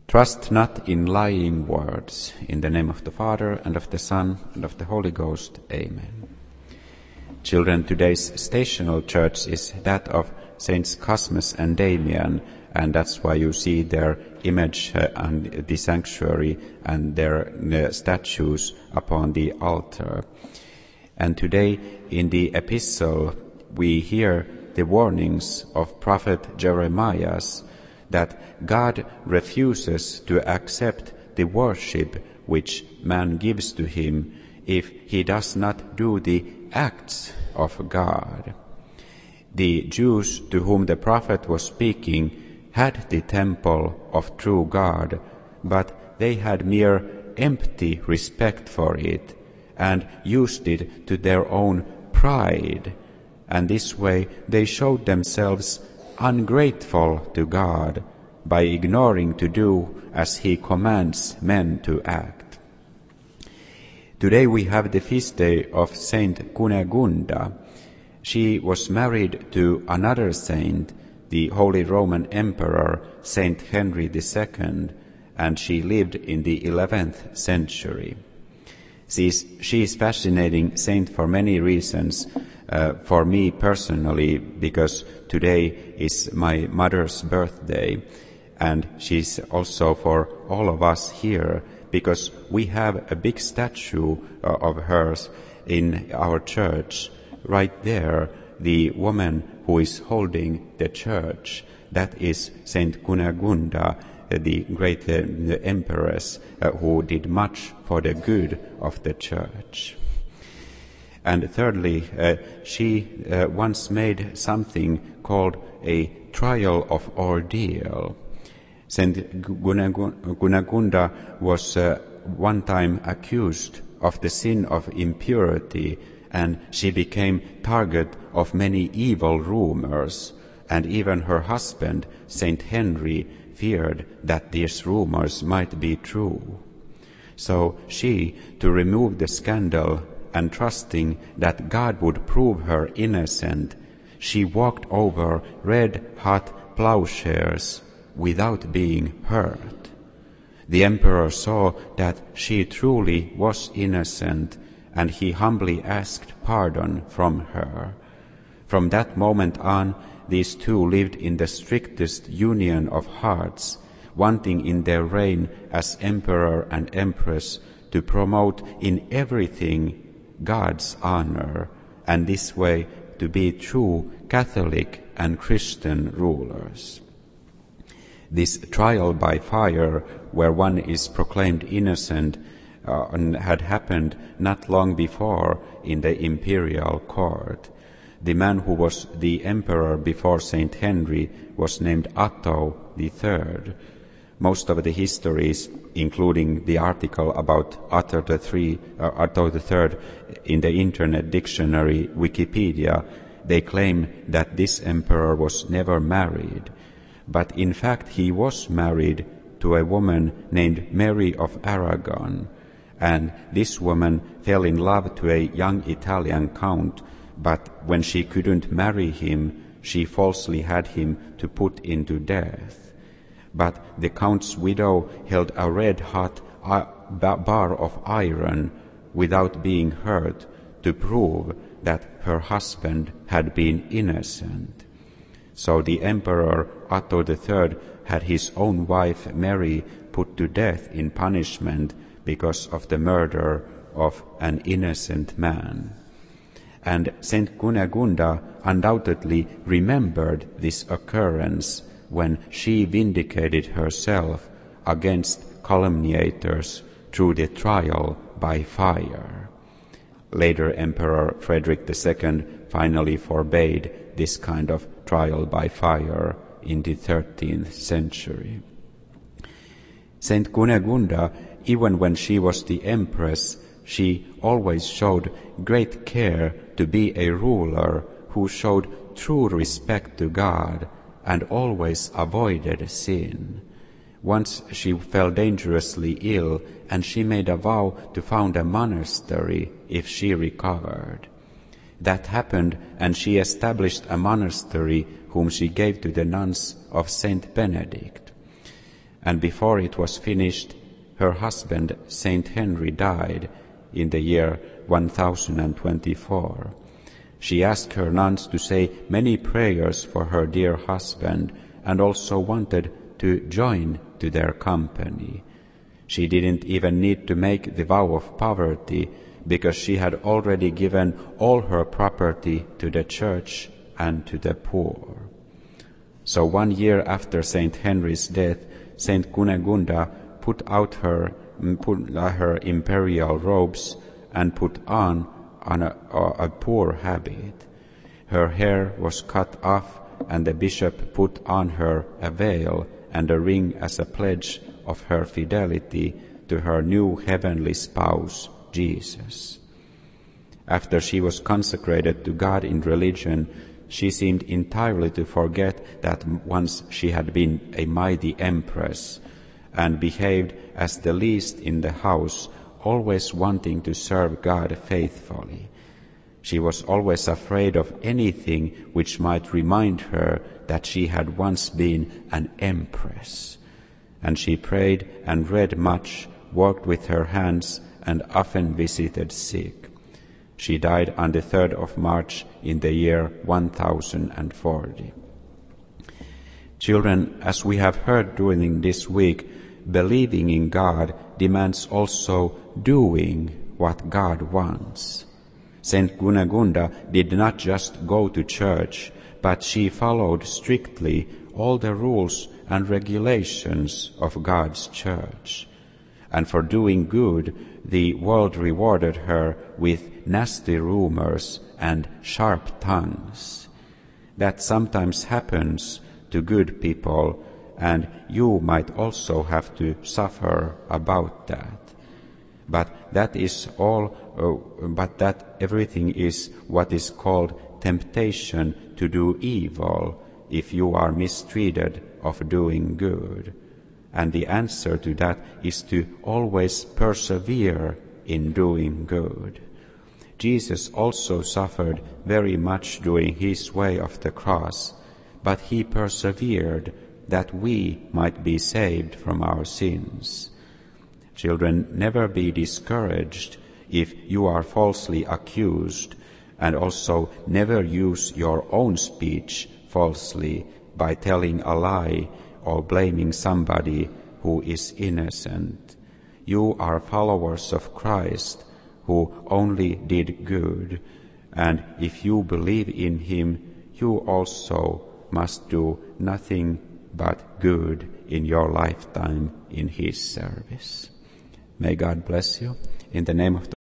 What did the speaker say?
Trust not in lying words. In the name of the Father, and of the Son, and of the Holy Ghost. Amen. Children, today's stational church is that of Saints Cosmas and Damian, and that's why you see their image on the sanctuary and their statues upon the altar. And today in the epistle we hear the warnings of prophet Jeremiah that God refuses to accept the worship which man gives to him if he does not do the acts of God. The Jews to whom the prophet was speaking had the temple of true God, but they had mere empty respect for it and used it to their own pride, and this way they showed themselves ungrateful to God by ignoring to do as he commands men to act. Today we have the feast day of Saint Kunegunda. She was married to another saint, the Holy Roman Emperor Saint Henry II, and she lived in the 11th century. She is fascinating saint for many reasons. For me personally, because today is my mother's birthday, and she's also for all of us here, because we have a big statue of hers in our church. Right there, the woman who is holding the church, that is Saint Kunegunda, the great empress who did much for the good of the church. And thirdly, she once made something called a trial of ordeal. Saint Kunegunda was one time accused of the sin of impurity, and she became target of many evil rumors, and even her husband, Saint Henry, feared that these rumors might be true. So she, to remove the scandal and trusting that God would prove her innocent, she walked over red-hot plowshares without being hurt. The emperor saw that she truly was innocent, and he humbly asked pardon from her. From that moment on, these two lived in the strictest union of hearts, wanting in their reign as emperor and empress to promote in everything God's honor, and this way to be true Catholic and Christian rulers. This trial by fire, where one is proclaimed innocent, had happened not long before in the imperial court. The man who was the emperor before Saint Henry was named Otto III. Most of the histories, including the article about Otto III in the Internet Dictionary Wikipedia, they claim that this emperor was never married. But in fact he was married to a woman named Mary of Aragon, and this woman fell in love to a young Italian count, but when she couldn't marry him, she falsely had him to put into death. But the count's widow held a red-hot bar of iron without being hurt to prove that her husband had been innocent. So the emperor Otto III had his own wife Mary put to death in punishment because of the murder of an innocent man. And Saint Kunegunda undoubtedly remembered this occurrence when she vindicated herself against calumniators through the trial by fire. Later Emperor Frederick II finally forbade this kind of trial by fire in the 13th century. Saint Kunegunda, even when she was the empress, she always showed great care to be a ruler who showed true respect to God and always avoided sin. Once she fell dangerously ill, and she made a vow to found a monastery if she recovered. That happened, and she established a monastery whom she gave to the nuns of Saint Benedict. and before it was finished, her husband, Saint Henry, died in the year 1024. She asked her nuns to say many prayers for her dear husband and also wanted to join to their company. She didn't even need to make the vow of poverty because she had already given all her property to the church and to the poor. So 1 year after Saint Henry's death, Saint Kunegunda put her imperial robes and put on a poor habit. Her hair was cut off, and the bishop put on her a veil and a ring as a pledge of her fidelity to her new heavenly spouse, Jesus. After she was consecrated to God in religion, she seemed entirely to forget that once she had been a mighty empress, and behaved as the least in the house, always wanting to serve God faithfully. She was always afraid of anything which might remind her that she had once been an empress. And she prayed and read much, worked with her hands, and often visited sick. She died on the 3rd of March in the year 1040. Children, as we have heard during this week, believing in God demands also doing what God wants. Saint Kunegunda did not just go to church, but she followed strictly all the rules and regulations of God's church. And for doing good, the world rewarded her with nasty rumors and sharp tongues. That sometimes happens to good people, and you might also have to suffer about that. But that everything is what is called temptation to do evil if you are mistreated of doing good. And the answer to that is to always persevere in doing good. Jesus also suffered very much during his way of the cross, but he persevered that we might be saved from our sins. Children, never be discouraged if you are falsely accused, and also never use your own speech falsely by telling a lie or blaming somebody who is innocent. You are followers of Christ who only did good, and if you believe in him, you also must do nothing but good in your lifetime in his service. May God bless you. In the name of the